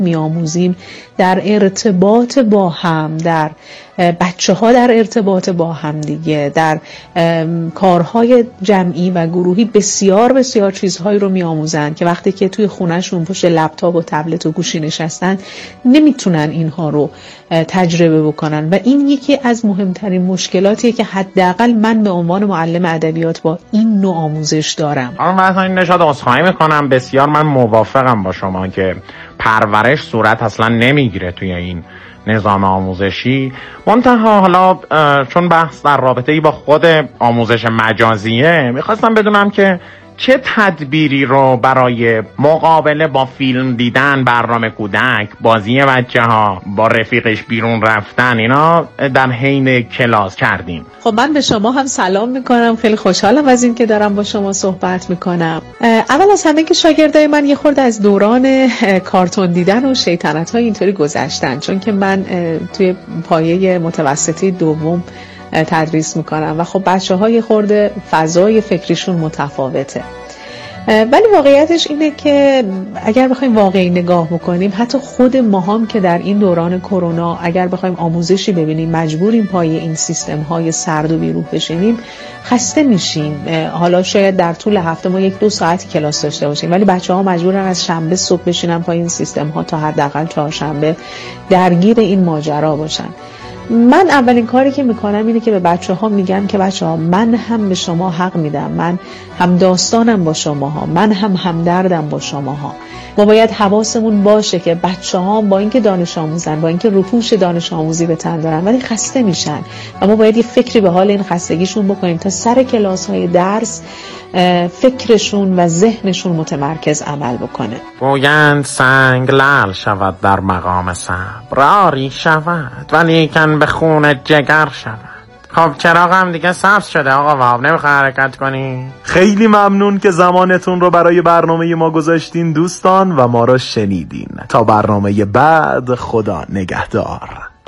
میآموزیم در ارتباط با هم، در بچه‌ها در ارتباط با هم دیگه، در کارهای جمعی و گروهی بسیار بسیار چیزهایی رو میآموزن که وقتی که توی خونهشون پشت لپتاپ و تبلت و گوشی نشستن نمیتونن اینها رو تجربه بکنن و این یکی از مهمترین مشکلاتیه که حداقل من به عنوان معلم ادبیات با این نوع آموزش دارم. مثلا این نشاط عذرخواهی میکنم، بسیار من موافقم با شما که پرورش صورت اصلا نمیگیره توی این نظام آموزشی. منتها حالا چون بحث در رابطه با خود آموزش مجازیه، میخواستم بدونم که چه تدبیری رو برای مقابله با فیلم دیدن، برنامه کودک، بازی بچه‌ها، با رفیقش بیرون رفتن، اینا در حین کلاس کردیم. خب من به شما هم سلام میکنم، خیلی خوشحالم از این که دارم با شما صحبت میکنم. اول از همه که شاگردای من یه خورده از دوران کارتون دیدن و شیطنت‌های اینطوری گذشتن، چون که من توی پایه متوسطی دوم تدریس میکنم و خب بچه‌های خورده فضای فکریشون متفاوته. ولی واقعیتش اینه که اگر بخوایم واقعی نگاه بکنیم، حتی خود ماهام که در این دوران کرونا اگر بخوایم آموزشی ببینیم مجبوریم پای این سیستم‌های سرد و بیروح بشینیم، خسته میشیم. حالا شاید در طول هفته ما 1-2 ساعت کلاس داشته باشیم، ولی بچه‌ها مجبورن از شنبه صبح بشینن پای این سیستم‌ها تا حداقل چهارشنبه درگیر این ماجرا باشن. من اولین کاری که میکنم اینه که به بچه‌ها میگم که بچه‌ها، من هم به شما حق میدم، من هم داستانم با شماها، من هم همدردم با شماها. ما باید حواسمون باشه که بچه‌ها با اینکه دانش آموزن، با اینکه روپوش دانش آموزی به تن دارن، ولی خسته میشن و ما باید یه فکری به حال این خستگیشون بکنیم تا سر کلاس‌های درس فکرشون و ذهنشون متمرکز عمل بکنه. گویند سنگ لعل شود در مقام صبر، آری شود ولیکن به خون جگر شود. خب چراغ هم دیگه سبز شده آقا وهاب، نمیخوای حرکت کنی؟ خیلی ممنون که زمانتون رو برای برنامه ما گذاشتین دوستان و ما رو شنیدین. تا برنامه بعد، خدا نگهدار.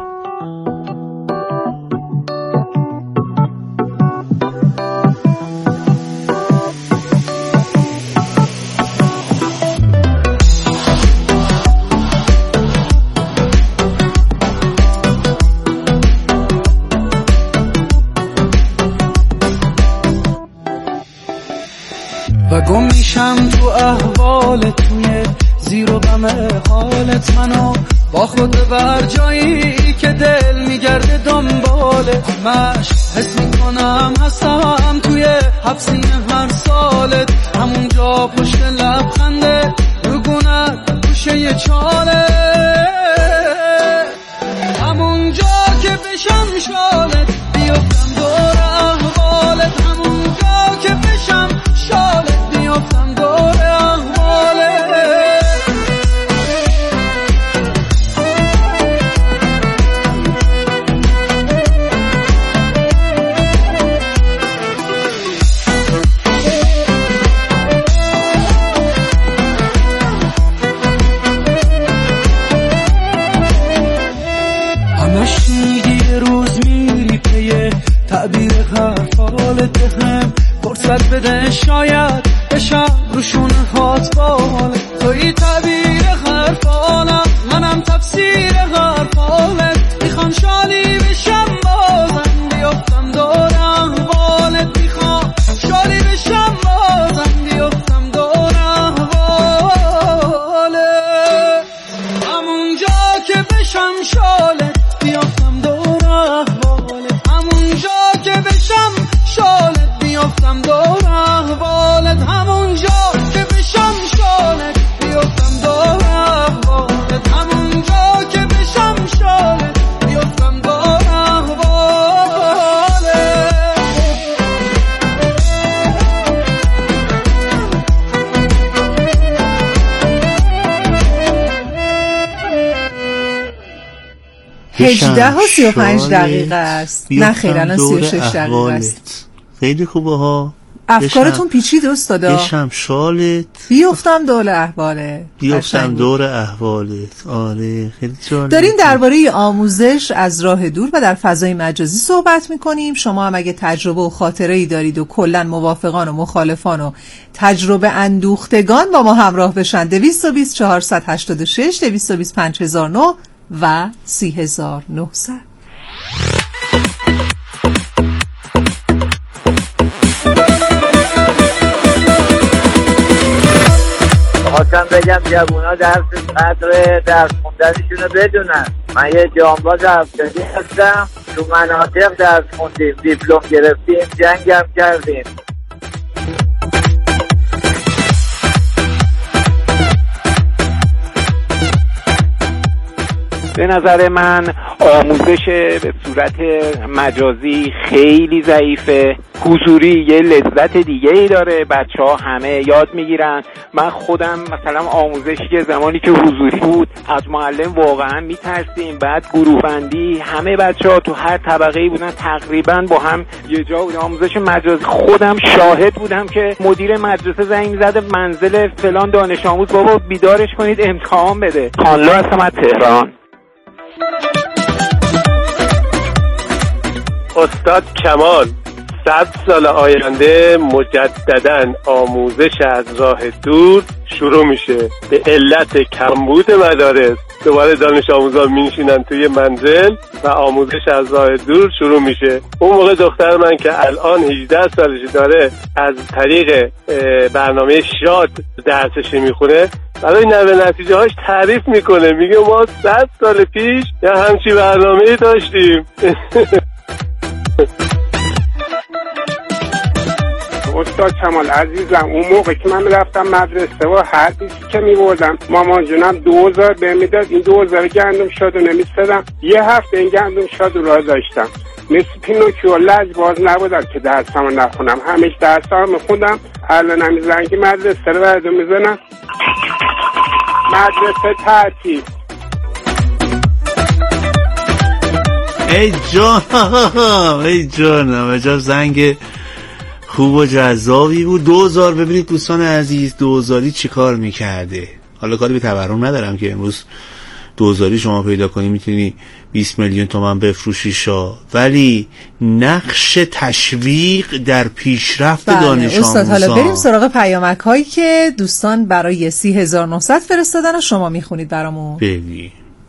و گم میشم تو احوالت، توی زیر و غم حالت، منو با خود بر جایی که دل میگرده دنبالت. همش حس میکنم هستم توی حبسی هر سالت، همونجا پشت لبخنده رگونت گوشه چاله، همونجا که بشم شالت بیفتم دور احوالت، همونجا که بشم شالت بیفتم دور احوالت. همش میگی یه روز میری پیه تعبیر حرفالت، هم فرصت بده شاید بشم روشون هات بالت. توی تعبیر حرفالم، منم تفسیر حرفالت، میخوام شالی بشم بازم بیفتم دور احوالت، میخوام شالی بشم بازم بیفتم دور احوالت، همونجا که بشم شالت بیفتم دور احوالت، همونجا که بشم شالت بیفتم دور احوالت، همونجا که بشم شالت بیفتم دور احوالت، همونجا که بشم شالت بیفتم دور احوالت. هجده و 35 دقیقه است. نه خیر، الان 36 دقیقه است. خیلی خوبه ها. افکارتون پیچید استادا. یه شمشالت بیفتم دور احوالت. بیفتم دور احوالت. آره خیلی جالب. داریم درباره آموزش از راه دور و در فضای مجازی صحبت میکنیم. شما هم اگه تجربه و خاطره‌ای دارید و کلا موافقان و مخالفان و تجربه اندوختگان با ما همراه بشن 220 486 220 5009 و 30900. خواستم بگم جوونا قدر درس خوندنشونو بدونن. من یه جانباز هفتادی هستم، تو مناطق درس خوندیم، دیپلم گرفتیم، جنگ هم کردیم. به نظر من آموزش به صورت مجازی خیلی ضعیفه. حضوری یه لذت دیگه ای داره، بچه‌ها همه یاد میگیرن. من خودم مثلا آموزشی که زمانی که حضوری بود از معلم واقعا میترسیم. بعد گروه بندی همه بچه‌ها تو هر طبقه‌ای بودن، تقریبا با هم یه جا بودن. آموزش مجازی خودم شاهد بودم که مدیر مدرسه زنگ زده منزل فلان دانش آموز، بابا بیدارش کنید امتحان بده. خانلو هستم از تهران. استاد کمال 100 سال آینده مجدداً آموزش از راه دور شروع میشه. به علت کمبود مدارس دوباره دانش آموزان میشینن توی منزل و آموزش از راه دور شروع میشه. اون موقع دختر من که الان 18 سالش داره از طریق برنامه شاد درسش میخونه، برای نوه نتیجه هاش تعریف میکنه، میگه ما 100 سال پیش یه همچی برنامه داشتیم. استاد کمال عزیزم، اون موقع که من رفتم مدرسه و هر چیزی که می‌بردم مامان جونم 2000 بهم میداد. این 2000 گندم شاد و نمی‌سدم. یه هفته این گندم شاد رو داشتم. مثل پینوکیو لجباز نبودم که درسمو نخونم، همیشه درسامو می‌خوندم. الان هم زنگی مدرسه رو برد میزنم، مدرسه تعطیل. ای جانم عجب زنگ خوب و جذابی بود. 2000 ببینید دوستان عزیز، 2000 چی کار میکرده. حالا کاری به تورم ندارم که امروز 2000 شما پیدا کنی میتونی 20 میلیون تومان بفروشی شا، ولی نقش تشویق در پیشرفت دانش آموزان. استاد حالا بریم سراغ پیامک هایی که دوستان برای 30900 فرستادن و شما میخونید برامون. ببین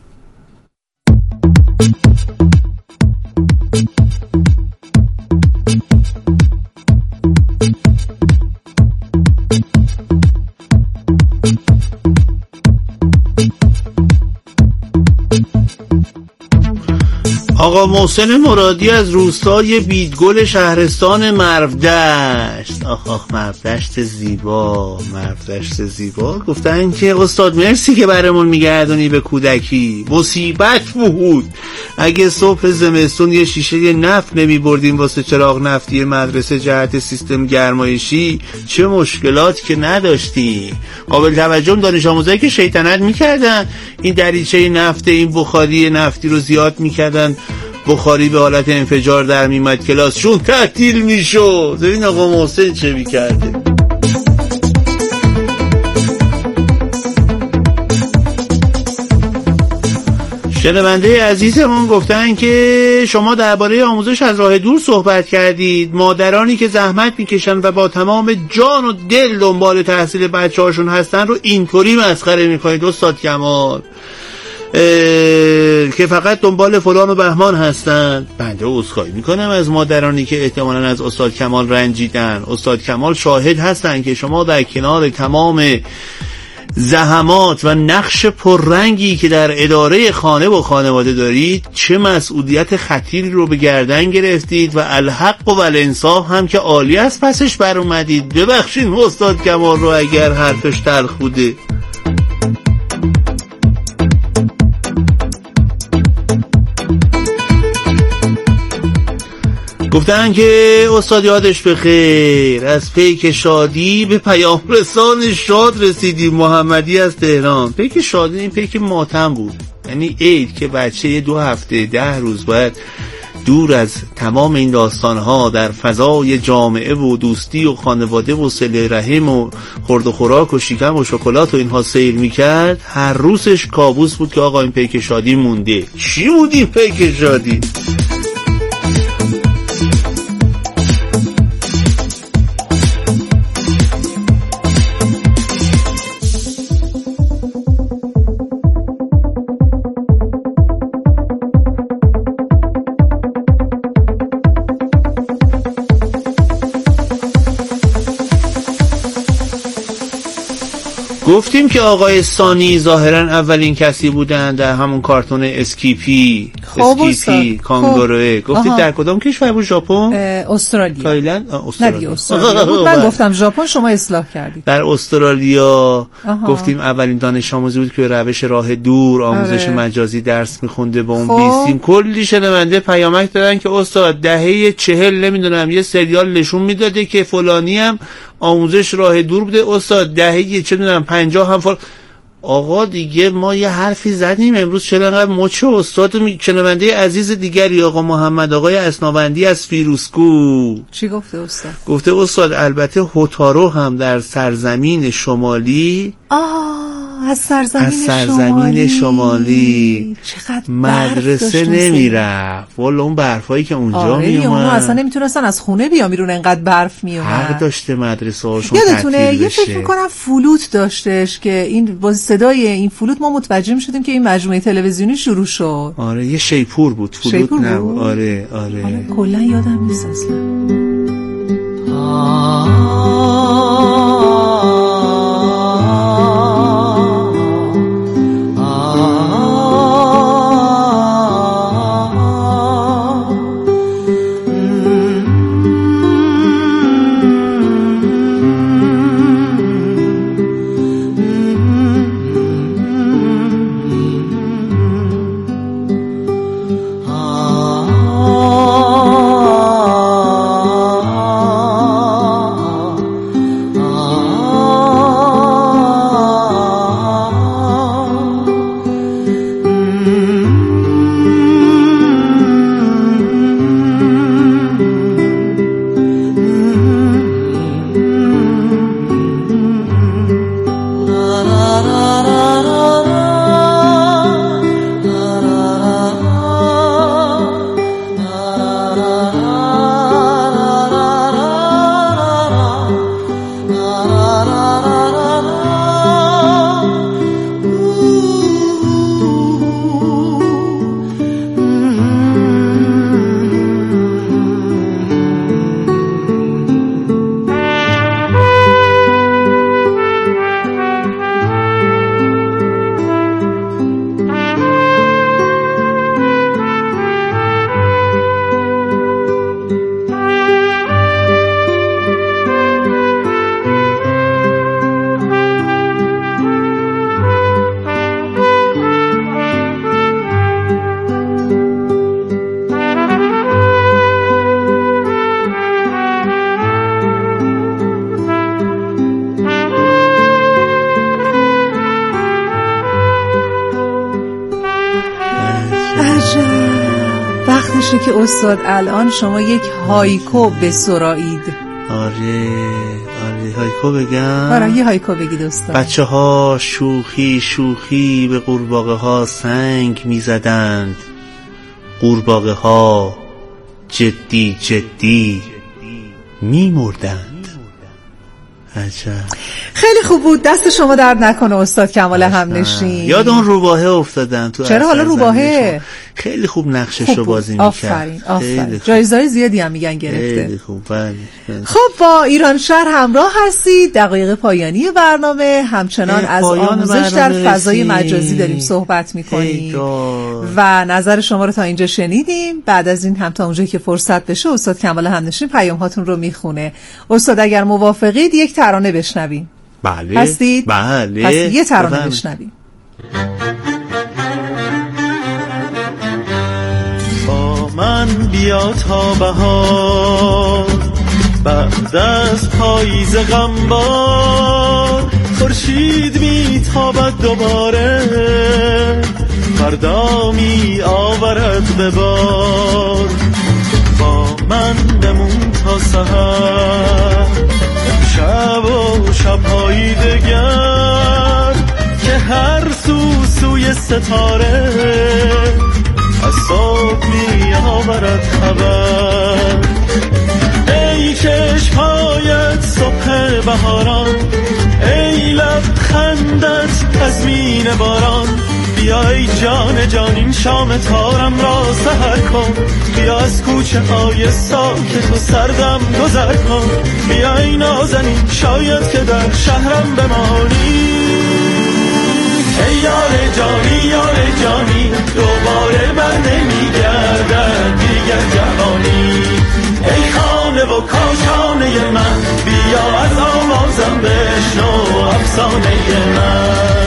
آقا محسن مرادی از روستای بیدگل شهرستان مرودشت. آخ مرودشت زیبا، مرودشت زیبا. گفتن که استاد مرسی که برامون میگردونی به کودکی. مصیبت بود اگه صبح زمستون یه شیشه نفت نمیبردیم واسه چراغ نفتی مدرسه جهت سیستم گرمایشی، چه مشکلات که نداشتی. قابل توجه دانش آموزایی که شیطنت میکردن این دریچه نفت، این بخاری نفتی رو زیاد میکردن، بخاری به حالت انفجار در میمد، کلاسشون تعطیل میشد. ببین آقا محسن چه میکرده. شنونده عزیزمون گفتن که شما درباره آموزش از راه دور صحبت کردید. مادرانی که زحمت میکشن و با تمام جان و دل دنبال تحصیل بچه‌هاشون هستن رو اینطوری مسخره میکنید استاد کمال که فقط دنبال فلان و بهمان هستن. بنده عذرخواهی میکنم از مادرانی که احتمالاً از استاد کمال رنجیدن. استاد کمال شاهد هستن که شما در کنار تمام زحمات و نقش پررنگی که در اداره خانه و خانواده دارید چه مسئولیت خطیری رو به گردن گرفتید و الحق و الانصاف هم که عالی از پسش بر اومدید. ببخشید استاد کمال رو اگر حرفش تلخ بوده. گفتن که استاد یادش بخیر، از پیک شادی به پیام رسان شاد رسیدیم. محمدی از تهران. پیک شادی این پیک ماتم بود، یعنی عید که بچه 2 هفته 10 روز باید دور از تمام این داستانها در فضای جامعه و دوستی و خانواده و صله رحم و خورد و خوراک و شکم و شکلات و اینها سیر میکرد، هر روزش کابوس بود که آقا این پیک شادی مونده. چی بود این پیک شادی؟ گفتیم که آقای ثانی ظاهرا اولین کسی بودن در همون کارتون اسکیپی کانگوروه. گفتید در کدام کشور بود؟ ژاپن؟ استرالیا. تایلند؟ استرالیا بود. من گفتم ژاپن، شما اصلاح کردید. در استرالیا. گفتیم اولین دانش آموزی بود که روش راه دور آموزش مجازی درس میخونده با اون بیستیم. کلی شنونده پیامک دادن که استاد دهه 40 نمیدونم یه سریال نشون میداده که فلانی هم آموزش راه دور بوده. استاد دهه چه میدونم 50 هم آقا دیگه ما یه حرفی زدیم امروز، چرا انقدر مچ استاد شنونده عزیز دیگری آقا محمد آقای اسنابندی از فیروزکو چی گفته استاد؟ گفته استاد البته هوتارو هم در سرزمین شمالی از سرزمین شمالی چقدر مدرسه نمیرفت. والا اون برفایی که اونجا میومد اونو اصلا نمیتونستن از خونه بیان بیرون، انقدر برف میومد. حق داشته مدرسه هاشون یادتونه یه فکر میکنم فلوت داشتش که این با صدای این فلوت ما متوجه میشدیم که این مجموعه تلویزیونی شروع شد. آره یه شیپور بود، فلوت نه. آره کلا یادم نیست اصلا. وقتشه که استاد الان شما یک هایکو بسرایید. آره هایکو بگم؟ آره یه هایکو بگید استاد. بچه ها شوخی به قورباغه ها سنگ می زدند، قورباغه ها جدی می مردند. عجب. خیلی خوب بود، دست شما درد نکنه استاد کمال همنشین. یاد اون روباهه افتادم تو. چرا حالا روباهه؟ خیلی خوب نقششو بازی میکرد. آفرین. جایزه‌های زیادی هم میگن گرفته. خیلی خوب. بله. خب با ایران شهر همراه هستید. دقایق پایانی برنامه، همچنان از آموزش در فضای مجازی داریم صحبت میکنیم و نظر شما رو تا اینجا شنیدیم. بعد از این هم تا اونجایی که فرصت بشه استاد کمال همنشین پیام هاتون رو میخونه. استاد اگر موافقید یک ترانه بشنویم. بله. هستید؟ بله. پس یه ترانه بشنویم. با من بیا تا بهار، بعد از پاییز غمبار، خورشید میتابد دوباره، فردا می آورد به بار. تا سحر، شب و شب‌های دگر که هر سوی ستاره از صبح می آورد خبر. ای چشم‌هایت صبح بهاران، ای لبخندت تضمین باران، بیا ای جان جان این شام تارم را سحر کن، بیا از کوچه های ساکت و سردم گذر کن، بیا ای نازنین شاید که در شهرم بمانی. ای یار جانی یار جانی دوباره بر نمیگردد دیگر جوانی. ای خانه و کاشانه من بیا از آوازم بشنو افسانه من.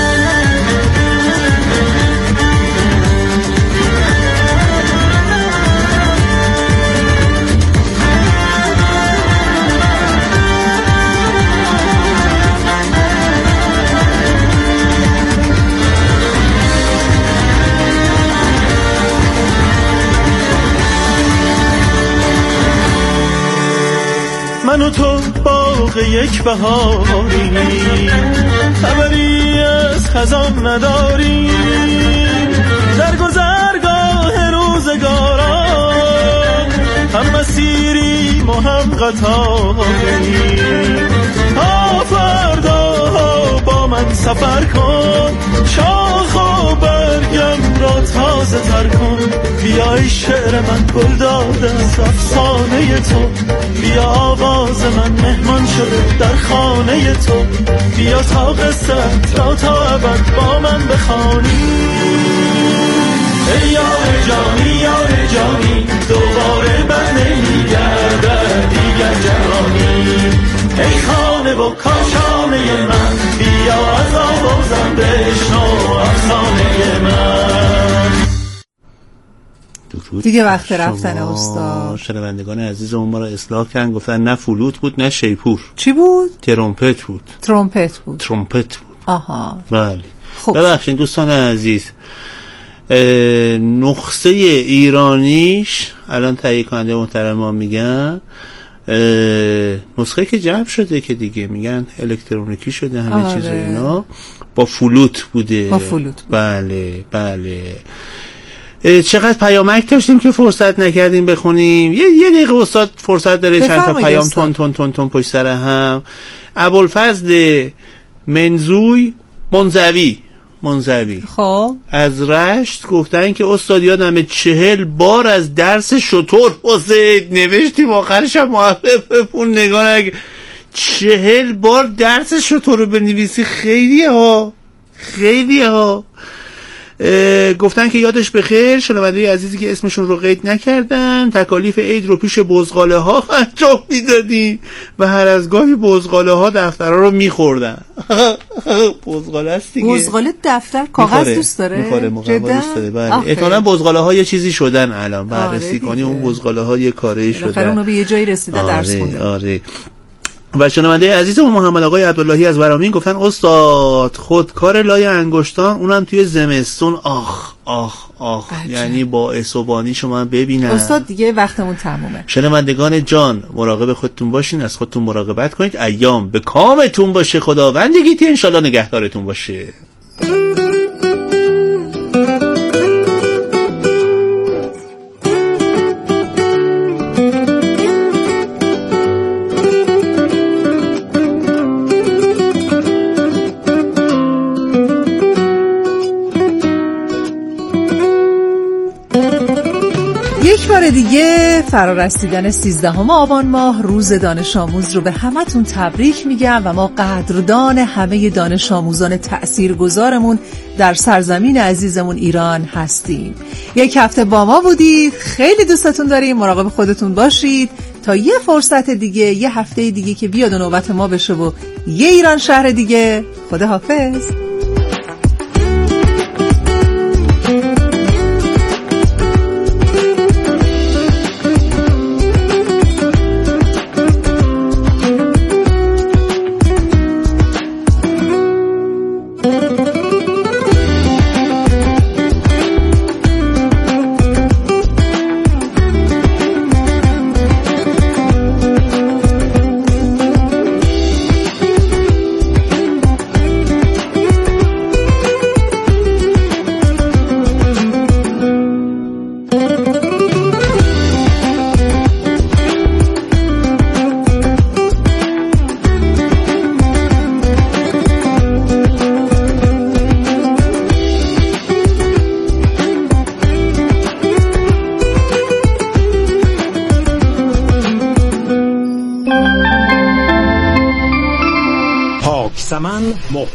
من و تو باغ یک بهاریم، خبری از خزان نداریم، در گذرگاه روزگاران هم مسیریم و هم قطاریم. تا فردا با من سفر کن، شاخ و برگم را تازه تر کن، بیا ای شعر من گل داده از افسانه تو، بیا آواز من مهمان شده در خانه تو، بیا تا قصت را تا ابد با من بخوانی. ای یار جانی یار جانی دوباره بر نمیگردد دیگر جوانی. ای خانه و کاشانه من بیا از آوازم بشنو افسانه من. دیگه وقت رفتن استاد. شنوندگان عزیزمون ما را اصلاح کردن، گفتن نه فلوت بود نه شیپور. چی بود؟ ترومپت بود. ترومپت بود. ترومپت بود. آها. بله. خب. ببخشید دوستان عزیز، نسخه ایرانیش الان تهیه کننده محترم ما میگن نسخه که جمع شده که دیگه میگن الکترونیکی شده همه چیز اینا، با فلوت بوده. با فلوت بود. بله بله. چقدر پیامک داشتیم که فرصت نکردیم بخونیم. یه دقیقه استاد فرصت داره چند تا پیام تون پشت سر هم. ابوالفضل منزوی منزوی خب از رشت گفتن که استاد یادمه 40 بار از درس شطور واسه نوشتیم آخرش هم محققون نگاه نگه 40 بار درس شطور رو بنویسی. خیلی ها گفتن که یادش بخیر شنونده عزیزی که اسمشون رو قید نکردن، تکالیف عید رو پیش بزغاله ها انجام میدادیم و هر از گاهی بزغاله ها دفترها رو میخوردن. بزغاله است دیگه. بزغاله دفتر کاغذ دوست داره؟ میخوره دوست داره. بله احتمالاً بزغاله ها یه چیزی شدن الان بررسی کنی اون بزغاله ها یه کاری شدن، اونو به یه جایی رسیده درس خوندن. آره. و شنونده عزیزم محمد آقای عبداللهی از ورامین گفتن استاد خودکار لای انگشتان اونم توی زمستون آخ یعنی با اسوبانی شما ببینن. استاد دیگه وقتمون تمومه. شنوندگان جان مراقب خودتون باشین، از خودتون مراقبت کنید، ایام به کامتون باشه، خداوندگیتی انشالله نگهدارتون باشه. یک بار دیگه فرارسیدن 13 آبان ماه روز دانش آموز رو به همتون تبریک میگم و ما قدردان همه دانش آموزان تأثیرگذارمون در سرزمین عزیزمون ایران هستیم. یک هفته با ما بودید، خیلی دوستتون داریم، مراقب خودتون باشید تا یه فرصت دیگه، یه هفته دیگه که بیاد و نوبت ما بشه و یه ایران شهر دیگه. خدا حافظ.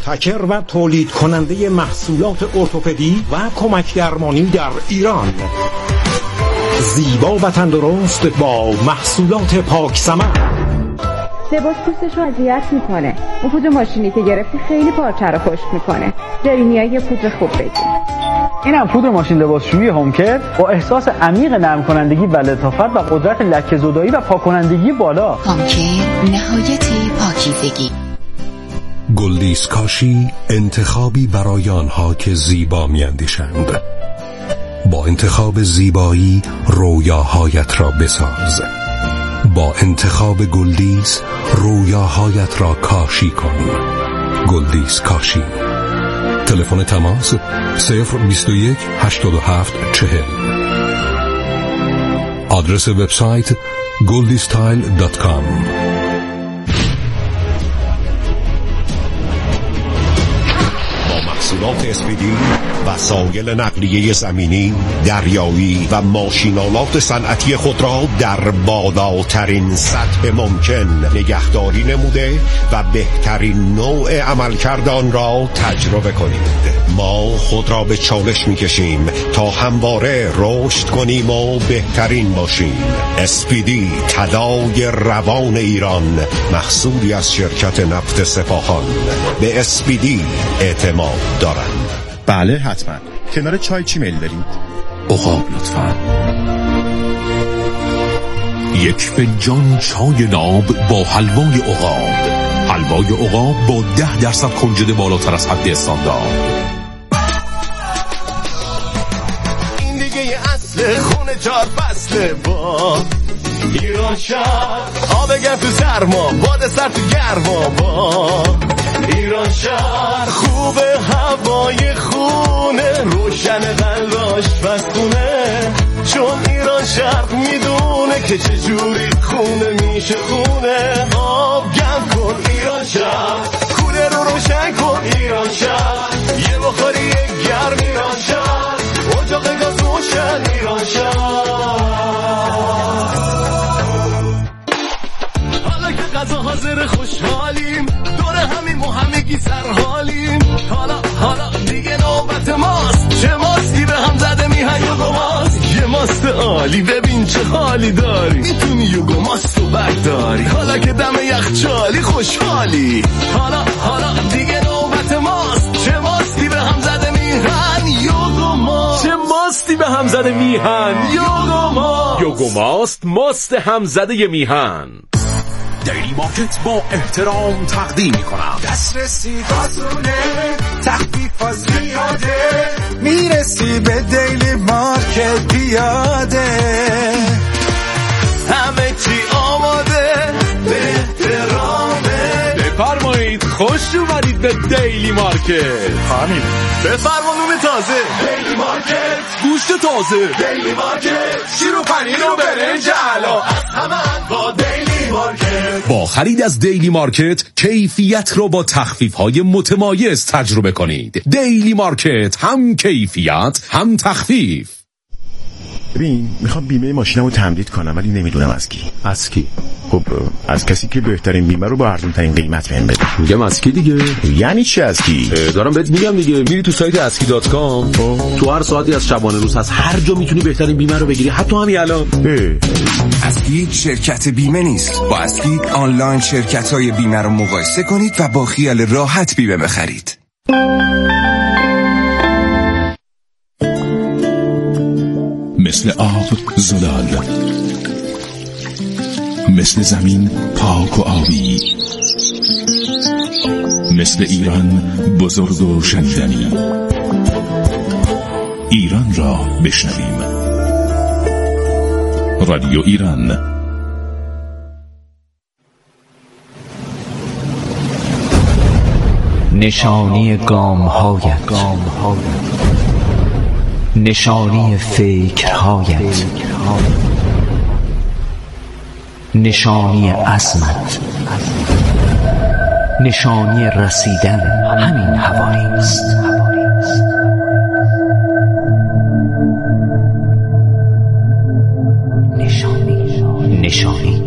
مبتکر و تولید کننده محصولات ارتوپدی و کمک درمانی در ایران. زیبا و تندرست با محصولات پاک ثمر. لباس پوستش رو اذیت میکنه. اون پودر ماشینی که گرفتی خیلی پارچه رو خشک میکنه. جرینیا یه پودر خوب بگیر. اینم پودر ماشین لباسشویی هومکر با احساس عمیق نرم کنندگی و لطافت و قدرت لکه زدایی و پاک کنندگی بالا. هومکر نهایت پاکیزگی. گلدیس کاشی انتخابی برای آنها که زیبا می‌اندیشند. با انتخاب زیبایی رویاهایت را بساز. با انتخاب گلدیس رویاهایت را کاشی کن. گلدیس کاشی. تلفن تماس 021 87 40. آدرس وبسایت goldystyle.com. محصولات اسپیدی، وسایل نقلیه زمینی، دریایی و ماشینالات صنعتی خود را در بالاترین سطح ممکن نگهداری نموده و بهترین نوع عملکرد آن را تجربه کنید. ما خود را به چالش می‌کشیم تا همواره رشد کنیم و بهترین باشیم. اسپیدی، تداعی روان ایران، محصولی از شرکت نفت سپاهان. به اسپیدی اعتماد دارند. بله حتما. کنار چای چی میل دارید؟ عقاب لطفا. یک فنجان چای ناب با حلوای عقاب. حلوای عقاب با 10% کنجد بالاتر از حد استاندارد. این دیگه اصل خونه 4 فصله با ایران شهر. آب گرم تو سرما، باد سر تو گرما با ایران شهر. خوبه هوای خونه، روشن قلباش بستونه، چون ایران شهر میدونه که چجوری خونه میشه خونه. آب گرم کن ایران شهر، کوله رو روشن کن ایران شهر، یه بخاری گرم ایران شهر، اجاق گاز روشن ایران شهر. حالا که غذا حاضر خوشحالیم، دور همین همگی سرحالیم. حالا دیگه نوبت ماست، چه ماستی به هم زده میهن یوگو ماست. یه ماست عالی، ببین چه حالی داری، میتونی یوگو ماستو برداری. حالا که دم یخچالی خوشحالی، حالا دیگه نوبت ماست، چه ماستی به هم زده میهن یوگو ماست. چه ماستی به هم زده میهن یوگو ماست. یوگو ماست، ماست هم زده میهن. دیلی مارکت با احترام تقدیم میکنم. دسترسی آسونه، تخفیف ها زیاده، میرسی به دیلی مارکت پیاده. همه چی آماده، به احترامه. بفرمایید خوش اومدید به دیلی مارکت. خانیم بفرما نون تازه، دیلی مارکت. گوشت تازه، دیلی مارکت. شیر و پنیر و برنج علا، از همه با دیلی مارکت. با خرید از دیلی مارکت کیفیت رو با تخفیف‌های متمایز تجربه کنید. دیلی مارکت، هم کیفیت هم تخفیف. ببین میخوام بیمه ماشینمو تمدید کنم ولی نمیدونم از کی. از کی؟ خب از کسی که بهترین بیمه رو با ارزون ترین قیمت بهم بده. میگم از کی دیگه؟ یعنی چی از کی؟ دارم بهت میگم دیگه. میری تو سایت aski.com، تو هر ساعتی از شبانه روز از هر جا میتونی بهترین بیمه رو بگیری، حتی همین الان. اسکی شرکت بیمه نیست. با اسکی آنلاین شرکت‌های بیمه رو مقایسه کنید و با خیال راحت بیمه بخرید. مثل آب زلال، مثل زمین پاک و آبی، مثل ایران بزرگ و شنیدنی. ایران را بشنویم. رادیو ایران. نشانی گام‌هایت، نشانی فکرهایت، نشانی عزمت، نشانی رسیدن همین هوایی است. نشانی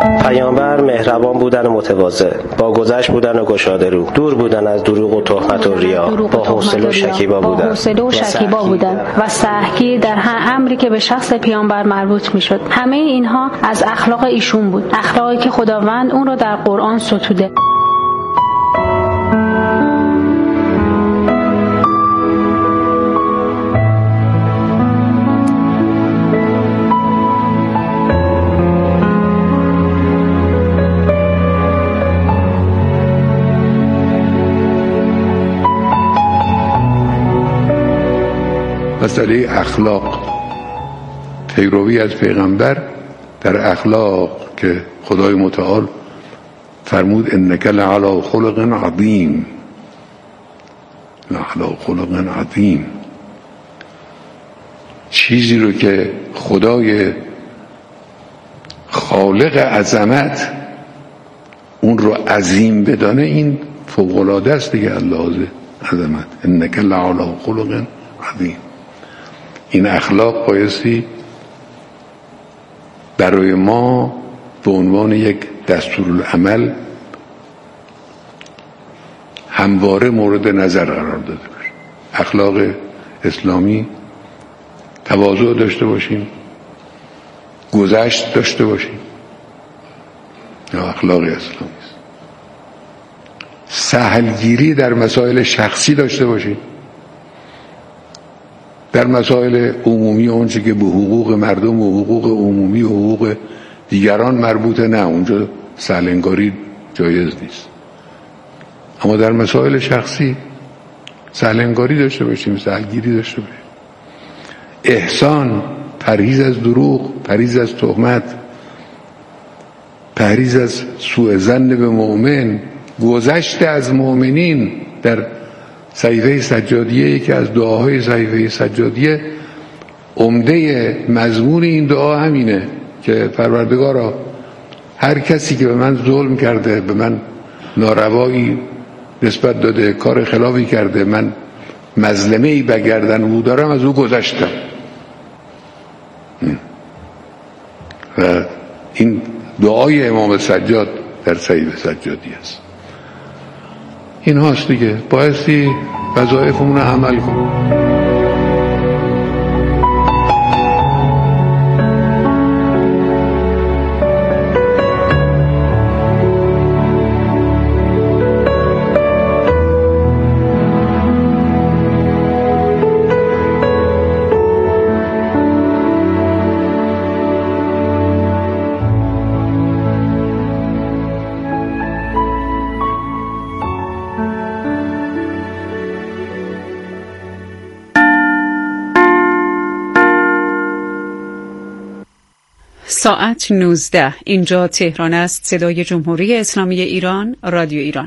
پیامبر مهربان بودن و متواضع، با گذشت بودن و گشاده رو، دور بودن از دروغ و تهمت و ریا، با حوصله و شکیبا بودن و سهگیر در هر امری که به شخص پیامبر مربوط میشد. همه اینها از اخلاق ایشون بود، اخلاقی که خداوند اون رو در قرآن ستوده. مسئله اخلاق، پیروی از پیغمبر در اخلاق که خدای متعال فرمود انک لعلی خلق عظیم، لعلی خلق عظیم، چیزی رو که خدای خالق عظمت اون رو عظیم بدانه، این فوق‌العاده است دیگه. الله عظمت انک لعلی خلق عظیم. این اخلاق بایستی برای ما به عنوان یک دستورالعمل همواره مورد نظر قرار داده باشه. اخلاق اسلامی تواضع داشته باشیم، گذشت داشته باشیم، یا اخلاق اسلامی است. سهلگیری در مسائل شخصی داشته باشیم، در مسائل عمومی اونچه که به حقوق مردم و حقوق عمومی و حقوق دیگران مربوطه، نه، اونجا سهلنگاری جایز نیست. اما در مسائل شخصی سهلنگاری داشته باشیم، سهلگیری داشته باشیم. احسان، پرهیز از دروغ، پرهیز از تهمت، پرهیز از سوء ظن به مؤمن، گذشت از مؤمنین. در صحیفه سجادیه، یکی از دعاهای صحیفه سجادیه، عمده مضمون این دعا همینه که پروردگارا، هر کسی که به من ظلم کرده، به من ناروایی نسبت داده، کار خلافی کرده، من مظلمه‌ای به گردن او دارم، از او گذشتم. و این دعای امام سجاد در صحیفه سجادی است. این هاست دیگه، بایستی وظایفمون رو عمل کنیم. ساعت 19. اینجا تهران است. صدای جمهوری اسلامی ایران، رادیو ایران.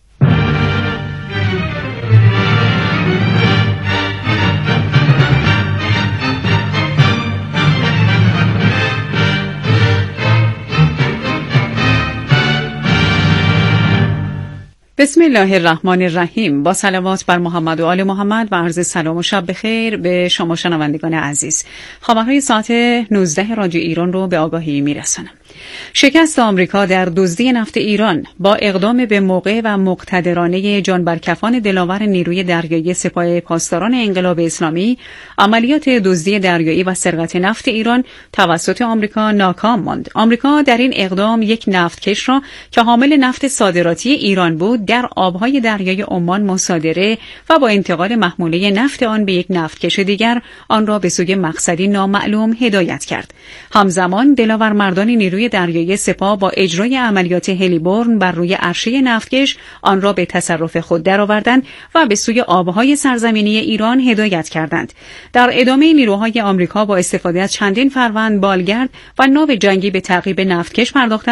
بسم الله الرحمن الرحیم. با صلوات بر محمد و آل محمد و عرض سلام و شب بخیر به شما شنوندگان عزیز. خبرهای ساعت 19 رادیو ایران رو به آگاهی میرسانم. شکست آمریکا در دزدی نفت ایران با اقدام به موقع و مقتدرانه جانبرکفان دلاور نیروی دریایی سپاه پاسداران انقلاب اسلامی، عملیات دزدی دریایی و سرقت نفت ایران توسط آمریکا ناکام ماند. آمریکا در این اقدام یک نفتکش را که حامل نفت صادراتی ایران بود در آبهای دریای عمان مصادره و با انتقال محموله نفت آن به یک نفتکش دیگر آن را به سوی مقصدی نامعلوم هدایت کرد. همزمان دلاورمردان نیروی دریایی سپاه با اجرای عملیات هلیبرن بر روی عرشه نفتکش آن را به تصرف خود درآوردند و به سوی آبهای سرزمینی ایران هدایت کردند. در ادامه نیروهای آمریکا با استفاده از چندین فروند بالگرد و ناو جنگی به تعقیب نفتکش پرداختند